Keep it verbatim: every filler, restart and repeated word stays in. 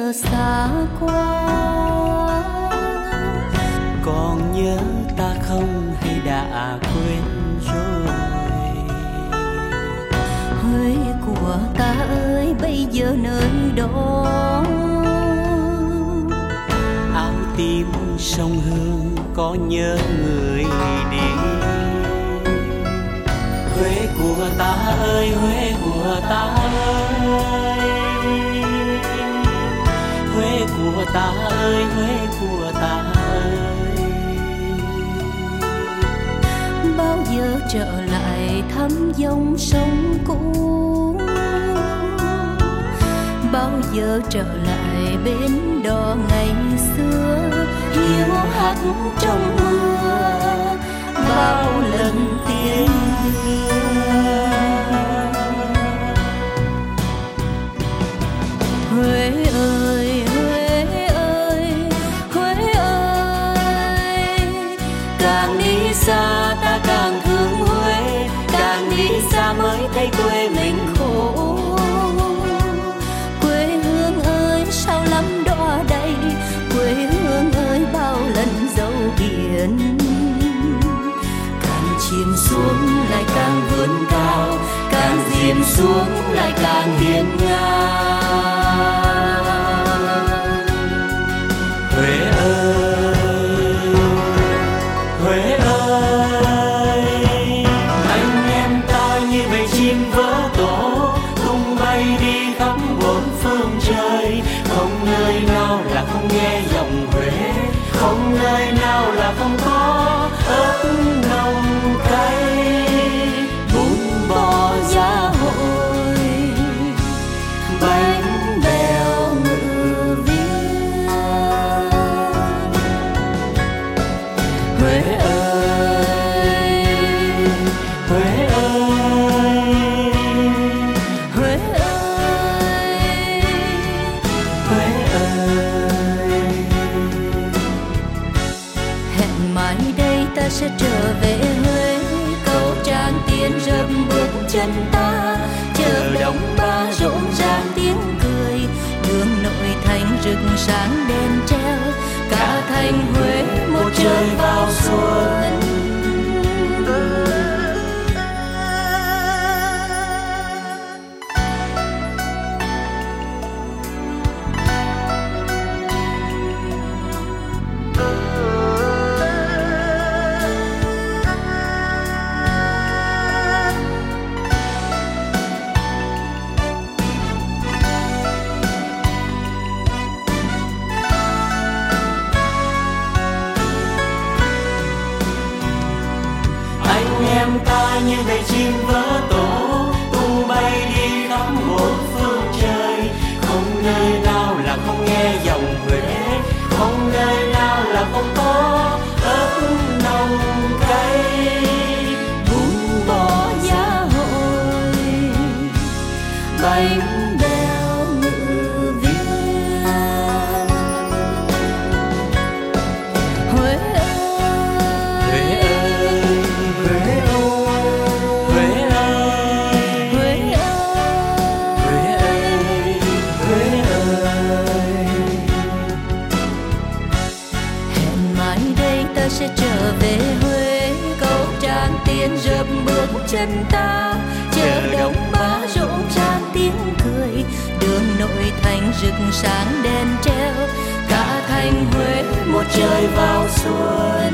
giờ xa quá. Còn nhớ ta không hay đã quên rồi? Huế của ta ơi bây giờ nơi đó. Áo tím sông Hương có nhớ người đi. Huế của ta ơi, Huế của ta ơi, Huế của ta ơi, Huế của ta ơi. Bao giờ trở lại thăm dòng sông cũ, bao giờ trở lại bến đò ngày xưa, hiu hắt trong mưa bao lần tiếng Huế ơi, Huế ơi, Huế ơi. Càng đi xa ta càng thương Huế, càng đi xa mới thấy quê mình khổ. Quê hương ơi sao lắm đọa đầy, quê hương ơi bao lần dấu biển. Càng chìm xuống lại càng vươn cao, càng chìm xuống lại càng hiên ngang. Huế ơi, Huế ơi, anh em ta như bầy chim vỡ tổ, tung bay đi khắp bốn phương trời. Không nơi nào là không nghe giọng Huế, không nơi nào là không có ớt nồng cay. Bún bò giá hội, bánh bèo ngự viên. Huế ơi, Huế ơi, Huế ơi, Huế ơi. hẹn mai đây ta sẽ trở về Huế, cầu Tràng Tiền rậm bước chân ta, chờ đông ba rộn ràng tiếng cười, đường nội thành rực sáng đèn treo, cả thành Huế một trời vào xuân. Anh em ta như bầy chim vỡ tổ, tung bay đi khắp bốn phương trời. Không nơi nào là không nghe giọng Huế, không nơi nào là không có ớt nồng cay. Bún bò giá hội, bánh bèo ngự viên. Huế Huế ơi, Huế ơi, Huế ơi, Huế Huế ơi, Huế ơi. hẹn mai đây ta sẽ trở về Huế, cầu Tràng Tiền rợp bước chân ta, chờ đông ba rộn ràng tiếng cười, đường nội thành rực sáng đèn treo, cả thành Huế một trời vào xuân.